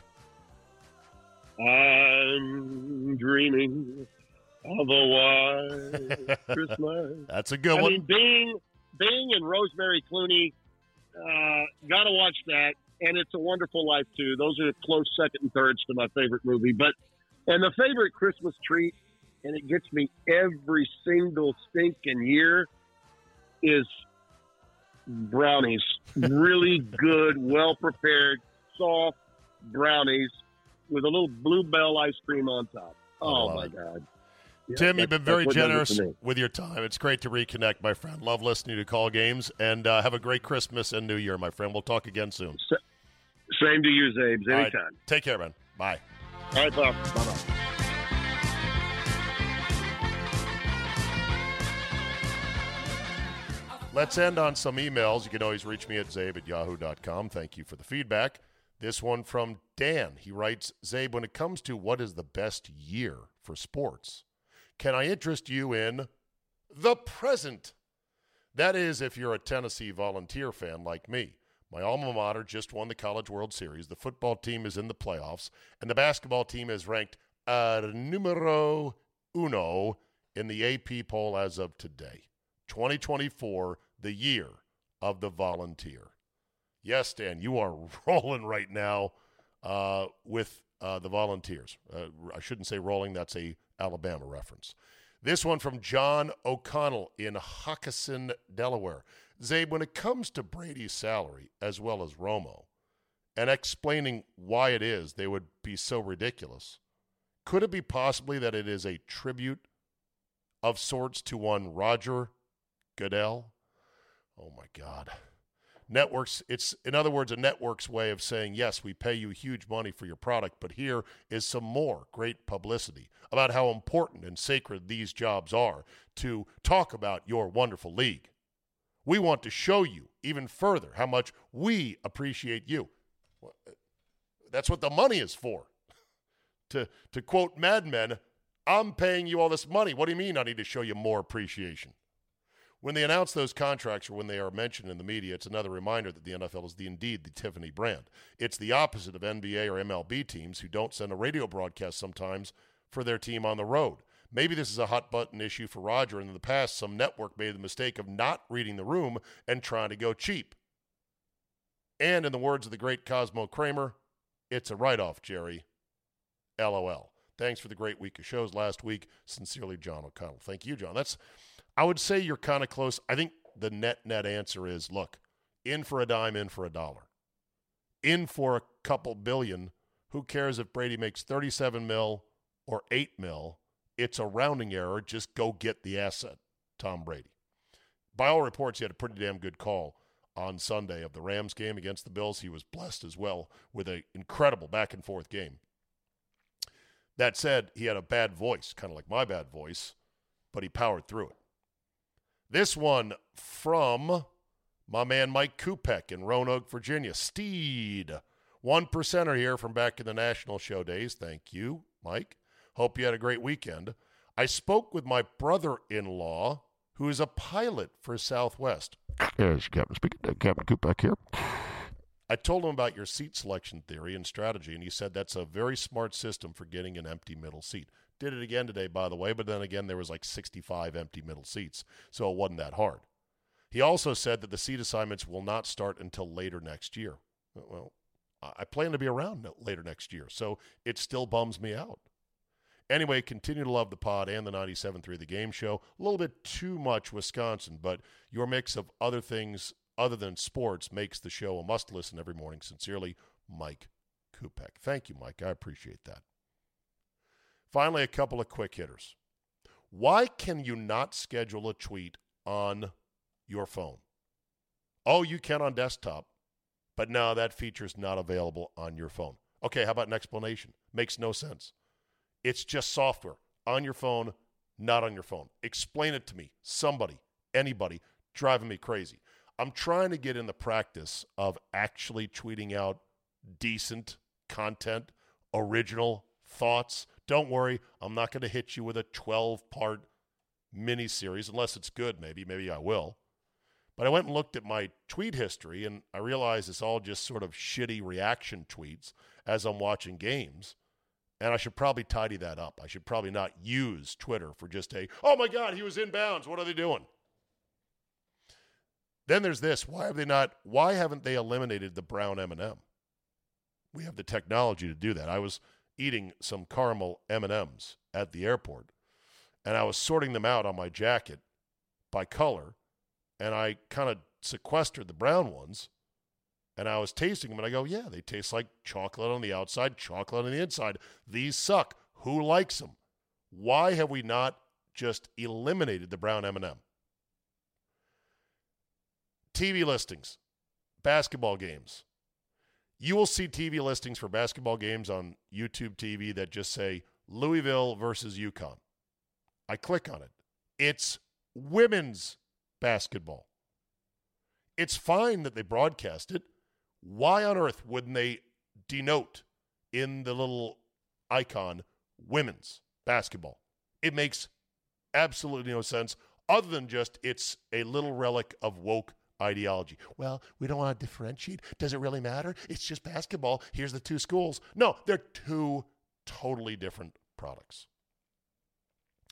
I'm dreaming of a white Christmas. That's a good one. I mean, Bing and Rosemary Clooney, got to watch that. And It's a Wonderful Life, too. Those are close second and thirds to my favorite movie. And the favorite Christmas treat, and it gets me every single stinking year, is brownies. Really good, well-prepared, soft brownies with a little Bluebell ice cream on top. Oh, my God. Yeah, Tim, you've been very generous with your time. It's great to reconnect, my friend. Love listening to Call Games, and have a great Christmas and New Year, my friend. We'll talk again soon. Same to you, Zabes. Anytime. Right. Take care, man. Bye. All right, Bob. Bye-bye. Let's end on some emails. You can always reach me at zabe@yahoo.com. Thank you for the feedback. This one from Dan. He writes, Zabe, when it comes to what is the best year for sports, can I interest you in the present? That is, if you're a Tennessee Volunteer fan like me. My alma mater just won the College World Series. The football team is in the playoffs, and the basketball team is ranked numero uno in the AP poll as of today. 2024, the year of the Volunteer. Yes, Dan, you are rolling right now with the Volunteers. I shouldn't say rolling. That's a Alabama reference. This one from John O'Connell in Hockessin, Delaware. Zabe, when it comes to Brady's salary as well as Romo, and explaining why it is they would be so ridiculous, could it be possibly that it is a tribute of sorts to one Roger Goodell? Oh, my God. Networks, it's, in other words, a network's way of saying, yes, we pay you huge money for your product, but here is some more great publicity about how important and sacred these jobs are to talk about your wonderful league. We want to show you even further how much we appreciate you. That's what the money is for. To quote Mad Men, I'm paying you all this money. What do you mean I need to show you more appreciation? When they announce those contracts or when they are mentioned in the media, it's another reminder that the NFL is indeed the Tiffany brand. It's the opposite of NBA or MLB teams who don't send a radio broadcast sometimes for their team on the road. Maybe this is a hot-button issue for Roger, and in the past, some network made the mistake of not reading the room and trying to go cheap. And in the words of the great Cosmo Kramer, it's a write-off, Jerry. LOL. Thanks for the great week of shows last week. Sincerely, John O'Connell. Thank you, John. I would say you're kind of close. I think the net answer is, look, in for a dime, in for a dollar. In for a couple billion. Who cares if Brady makes $37 million or $8 million? It's a rounding error. Just go get the asset, Tom Brady. By all reports, he had a pretty damn good call on Sunday of the Rams game against the Bills. He was blessed as well with an incredible back-and-forth game. That said, he had a bad voice, kind of like my bad voice, but he powered through it. This one from my man Mike Kupek in Roanoke, Virginia. Steed, 1%er here from back in the national show days. Thank you, Mike. Hope you had a great weekend. I spoke with my brother-in-law, who is a pilot for Southwest. Yes, Captain speaking. Captain Kupek here. I told him about your seat selection theory and strategy, and he said that's a very smart system for getting an empty middle seat. Did it again today, by the way, but then again, there was like 65 empty middle seats, so it wasn't that hard. He also said that the seat assignments will not start until later next year. Well, I plan to be around later next year, so it still bums me out. Anyway, continue to love the pod and the 97.3 The Game Show. A little bit too much Wisconsin, but your mix of other things other than sports makes the show a must-listen every morning. Sincerely, Mike Kupek. Thank you, Mike. I appreciate that. Finally, a couple of quick hitters. Why can you not schedule a tweet on your phone? Oh, you can on desktop, but no, that feature's not available on your phone. Okay, how about an explanation? Makes no sense. It's just software on your phone, not on your phone. Explain it to me. Somebody, anybody, driving me crazy. I'm trying to get in the practice of actually tweeting out decent content, original thoughts. Don't worry, I'm not going to hit you with a 12-part miniseries, unless it's good, maybe I will. But I went and looked at my tweet history, and I realized it's all just sort of shitty reaction tweets as I'm watching games. And I should probably tidy that up. I should probably not use Twitter for just oh my God, he was in bounds. What are they doing? Then there's this. Why haven't they eliminated the brown M&M? We have the technology to do that. I was eating some caramel M&Ms at the airport, and I was sorting them out on my jacket by color, and I kind of sequestered the brown ones, and I was tasting them, and I go, yeah, they taste like chocolate on the outside, chocolate on the inside. These suck. Who likes them? Why have we not just eliminated the brown M&M? TV listings, basketball games. You will see TV listings for basketball games on YouTube TV that just say Louisville versus UConn. I click on it. It's women's basketball. It's fine that they broadcast it. Why on earth wouldn't they denote in the little icon women's basketball? It makes absolutely no sense other than just it's a little relic of woke ideology. Well, we don't want to differentiate. Does it really matter? It's just basketball. Here's the two schools. No, they're two totally different products.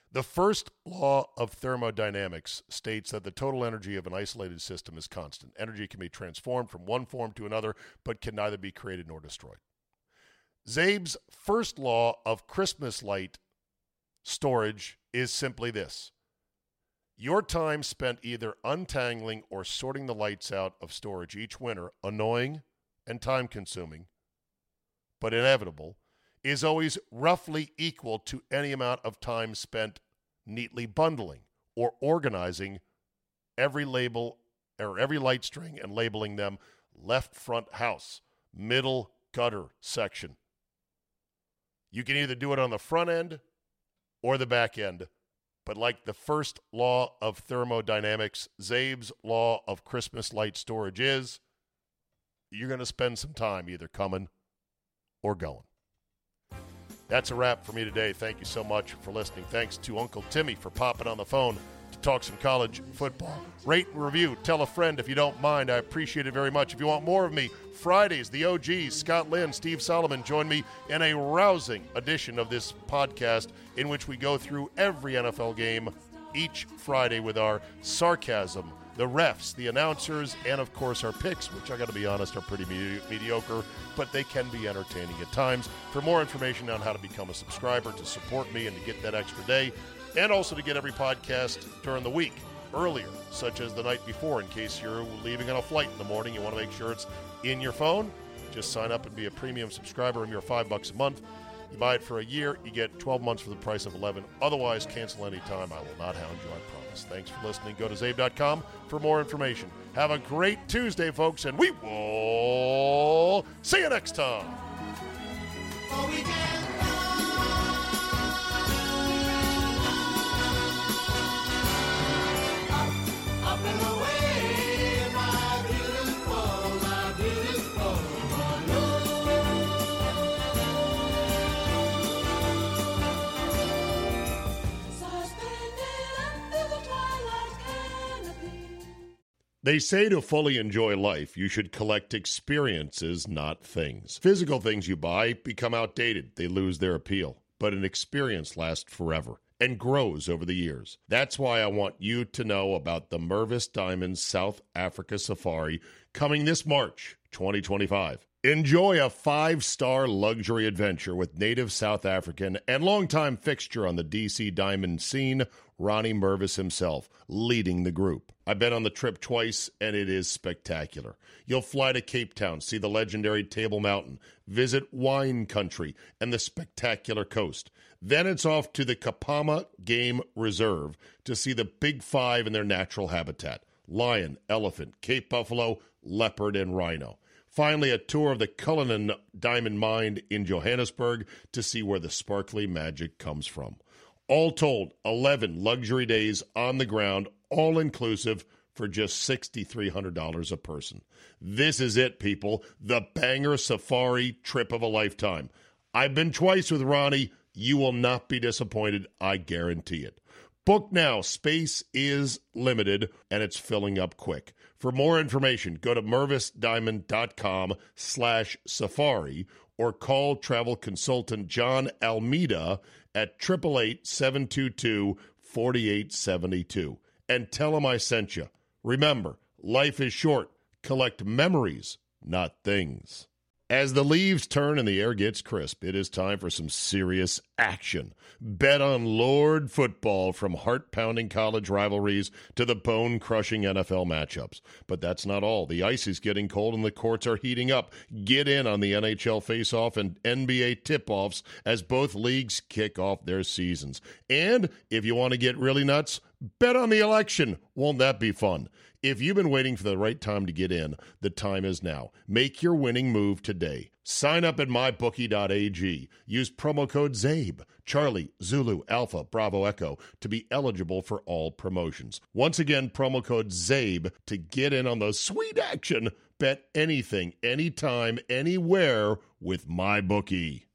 The first law of thermodynamics states that the total energy of an isolated system is constant. Energy can be transformed from one form to another, but can neither be created nor destroyed. Zabe's first law of Christmas light storage is simply this. Your time spent either untangling or sorting the lights out of storage each winter, annoying and time-consuming, but inevitable, is always roughly equal to any amount of time spent neatly bundling or organizing every label or every light string and labeling them left front house, middle gutter section. You can either do it on the front end or the back end, but like the first law of thermodynamics, Zabe's law of Christmas light storage is, you're going to spend some time either coming or going. That's a wrap for me today. Thank you so much for listening. Thanks to Uncle Timmy for popping on the phone to talk some college football. Rate and review. Tell a friend if you don't mind. I appreciate it very much. If you want more of me, Fridays, the OGs, Scott Lynn, Steve Solomon, join me in a rousing edition of this podcast in which we go through every NFL game each Friday with our sarcasm, the refs, the announcers, and, of course, our picks, which I got to be honest are pretty mediocre, but they can be entertaining at times. For more information on how to become a subscriber, to support me and to get that extra day, and also to get every podcast during the week earlier, such as the night before, in case you're leaving on a flight in the morning, you want to make sure it's in your phone, just sign up and be a premium subscriber, and you're $5 a month. You buy it for a year, you get 12 months for the price of 11. Otherwise, cancel anytime. I will not hound you, I promise. Thanks for listening. Go to zabe.com for more information. Have a great Tuesday, folks, and we will see you next time. They say to fully enjoy life, you should collect experiences, not things. Physical things you buy become outdated. They lose their appeal. But an experience lasts forever and grows over the years. That's why I want you to know about the Mervis Diamonds South Africa Safari coming this March 2025. Enjoy a 5-star luxury adventure with native South African and longtime fixture on the DC Diamond scene, Ronnie Mervis himself, leading the group. I've been on the trip twice, and it is spectacular. You'll fly to Cape Town, see the legendary Table Mountain, visit wine country and the spectacular coast. Then it's off to the Kapama Game Reserve to see the Big Five in their natural habitat: lion, elephant, Cape buffalo, leopard, and rhino. Finally, a tour of the Cullinan Diamond Mine in Johannesburg to see where the sparkly magic comes from. All told, 11 luxury days on the ground, all-inclusive, for just $6,300 a person. This is it, people. The banger safari trip of a lifetime. I've been twice with Ronnie. You will not be disappointed. I guarantee it. Book now. Space is limited, and it's filling up quick. For more information, go to mervisdiamond.com/safari or call travel consultant John Almeida at 888-722-4872. And tell him I sent you. Remember, life is short. Collect memories, not things. As the leaves turn and the air gets crisp, it is time for some serious action. Bet on Lord football, from heart-pounding college rivalries to the bone-crushing NFL matchups. But that's not all. The ice is getting cold and the courts are heating up. Get in on the NHL face-off and NBA tip-offs as both leagues kick off their seasons. And if you want to get really nuts, bet on the election. Won't that be fun? If you've been waiting for the right time to get in, the time is now. Make your winning move today. Sign up at mybookie.ag. Use promo code ZABE, Charlie, Zulu, Alpha, Bravo, Echo, to be eligible for all promotions. Once again, promo code ZABE to get in on the sweet action. Bet anything, anytime, anywhere with MyBookie.